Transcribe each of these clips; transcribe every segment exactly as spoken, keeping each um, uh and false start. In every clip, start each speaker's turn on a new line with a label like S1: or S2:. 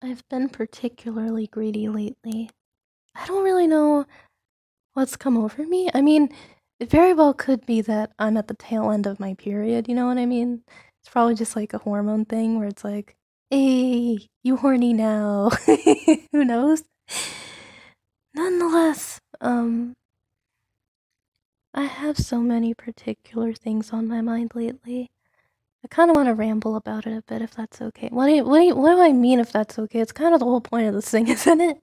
S1: I've been particularly greedy lately. I don't really know what's come over me. I mean, it very well could be that I'm at the tail end of my period, you know what I mean? It's probably just like a hormone thing where it's like, hey, you horny now. Who knows? Nonetheless, um, I have so many particular things on my mind lately. I kind of want to ramble about it a bit, if that's okay. What do you, what do you, what do I mean if that's okay? It's kind of the whole point of this thing, isn't it?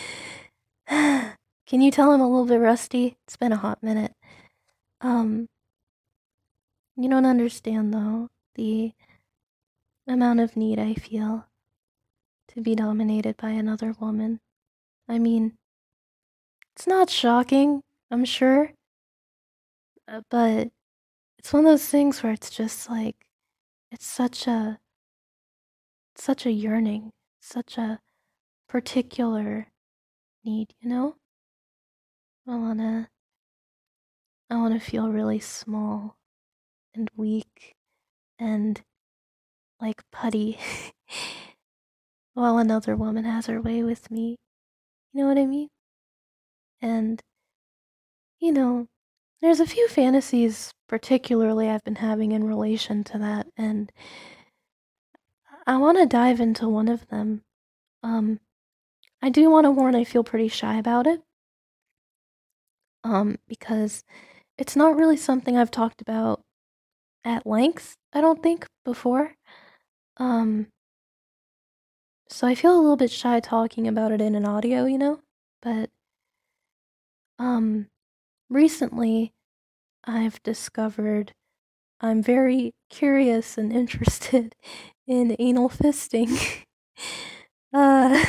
S1: Can you tell I'm a little bit rusty? It's been a hot minute. Um, you don't understand though the amount of need I feel to be dominated by another woman. I mean, it's not shocking, I'm sure, uh, but it's one of those things where it's just like it's such a such a yearning, such a particular need, you know? I wanna I wanna feel really small and weak and like putty while another woman has her way with me. You know what I mean? And, you know, there's a few fantasies particularly I've been having in relation to that, and I want to dive into one of them. Um, I do want to warn I feel pretty shy about it. Um, because it's not really something I've talked about at length, I don't think, before. Um, so I feel a little bit shy talking about it in an audio, you know? But, um, recently I've discovered I'm very curious and interested in anal fisting. uh,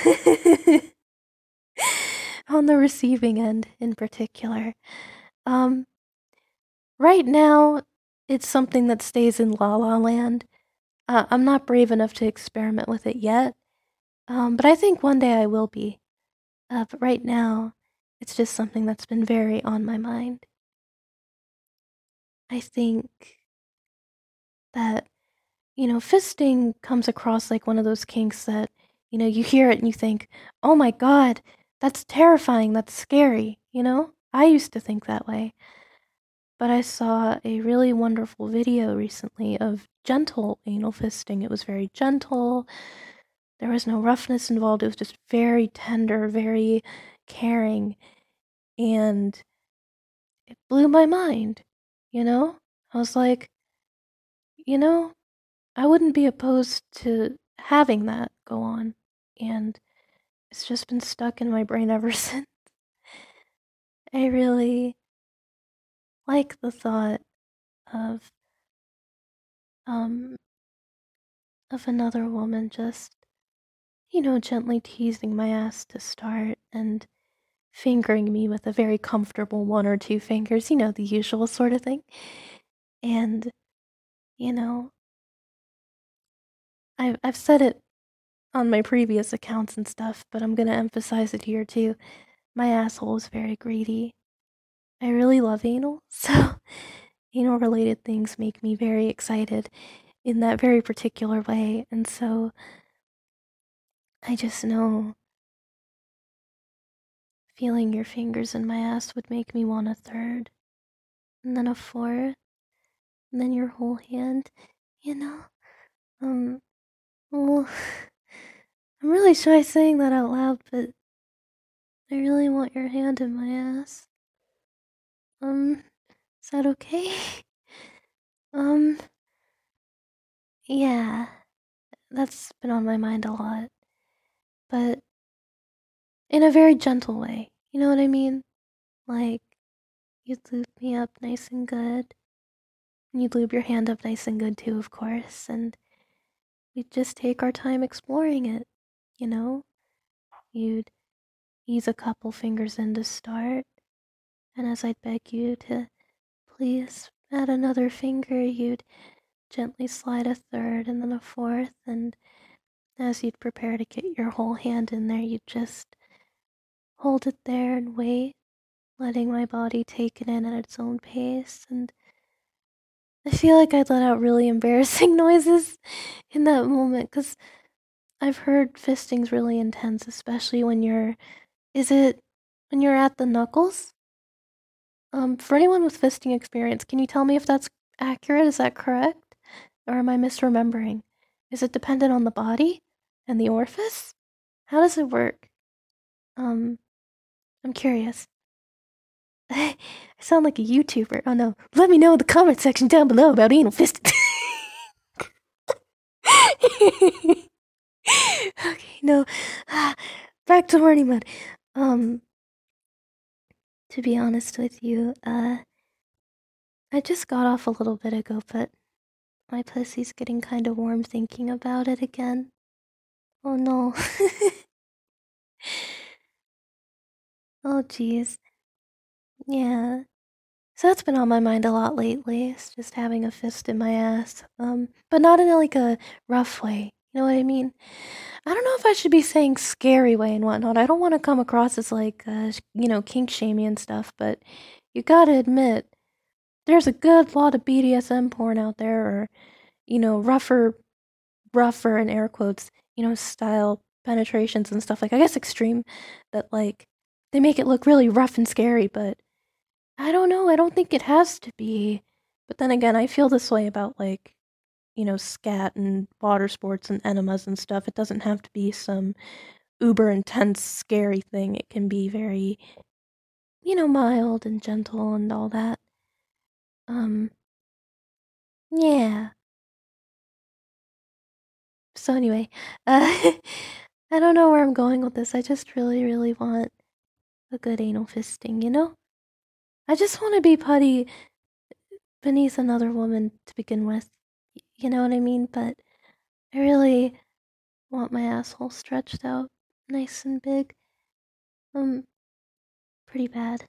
S1: on the receiving end in particular. Um, right now, it's something that stays in La La Land. Uh, I'm not brave enough to experiment with it yet, um, but I think one day I will be. Uh, but right now, it's just something that's been very on my mind. I think that, you know, fisting comes across like one of those kinks that, you know, you hear it and you think, oh my god, that's terrifying, that's scary, you know? I used to think that way. But I saw a really wonderful video recently of gentle anal fisting. It was very gentle. There was no roughness involved. It was just very tender, very caring. And it blew my mind, you know? I was like, you know, I wouldn't be opposed to having that go on. And it's just been stuck in my brain ever since. I really like the thought of um of another woman just, you know, gently teasing my ass to start and fingering me with a very comfortable one or two fingers, you know, the usual sort of thing. And, you know, I've, I've said it on my previous accounts and stuff, but I'm gonna emphasize it here too. My asshole is very greedy. I really love anal, so anal related things make me very excited in that very particular way, and so I just know feeling your fingers in my ass would make me want a third, and then a fourth, and then your whole hand, you know? Um, well, I'm really shy saying that out loud, but I really want your hand in my ass. Um, is that okay? um, yeah, that's been on my mind a lot, but in a very gentle way, you know what I mean? Like, you'd lube me up nice and good, and you'd lube your hand up nice and good too, of course, and we'd just take our time exploring it, you know? You'd ease a couple fingers in to start, and as I'd beg you to please add another finger, you'd gently slide a third and then a fourth, and as you'd prepare to get your whole hand in there, you'd just hold it there and wait, letting my body take it in at its own pace, and I feel like I'd let out really embarrassing noises in that moment, because I've heard fisting's really intense, especially when you're. Is it when you're at the knuckles? Um, for anyone with fisting experience, can you tell me if that's accurate? Is that correct? Or am I misremembering? Is it dependent on the body and the orifice? How does it work? Um, I'm curious. I sound like a YouTuber. Oh no. Let me know in the comment section down below about anal fisting. Okay, no. Back to horny mode. Um, to be honest with you, uh, I just got off a little bit ago, but my pussy's getting kind of warm thinking about it again. Oh no. Oh jeez. Yeah. So that's been on my mind a lot lately. It's just having a fist in my ass. Um, but not in a, like a rough way. You know what I mean? I don't know if I should be saying scary way and whatnot. I don't want to come across as like, uh, you know, kink shaming and stuff, but you gotta admit, there's a good lot of B D S M porn out there, or, you know, rougher, rougher in air quotes, you know, style penetrations and stuff like, I guess extreme, that like, they make it look really rough and scary, but I don't know, I don't think it has to be. But then again, I feel this way about like, you know, scat and water sports and enemas and stuff. It doesn't have to be some uber intense, scary thing. It can be very, you know, mild and gentle and all that. Um, yeah. So anyway, uh, I don't know where I'm going with this. I just really, really want a good anal fisting, you know? I just want to be putty beneath another woman to begin with. You know what I mean? But I really want my asshole stretched out nice and big. Um, pretty bad.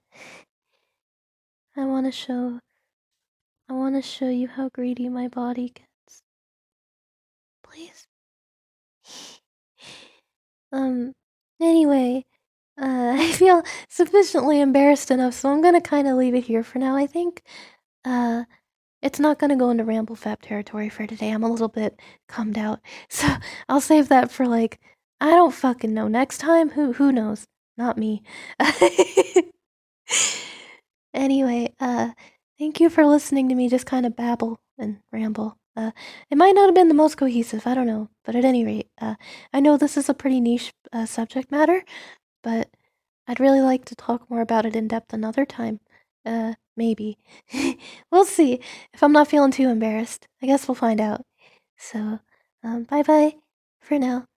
S1: I want to show I want to show you how greedy my body gets. Please. um anyway, uh I feel sufficiently embarrassed enough, so I'm going to kind of leave it here for now, I think. Uh it's not going to go into ramble fap territory for today. I'm a little bit cummed out. So, I'll save that for like I don't fucking know. Next time, who who knows? Not me. Anyway, uh, thank you for listening to me just kind of babble and ramble. Uh, it might not have been the most cohesive, I don't know, but at any rate, uh, I know this is a pretty niche uh, subject matter, but I'd really like to talk more about it in depth another time. Uh, maybe. We'll see. If I'm not feeling too embarrassed, I guess we'll find out. So, um, bye bye for now.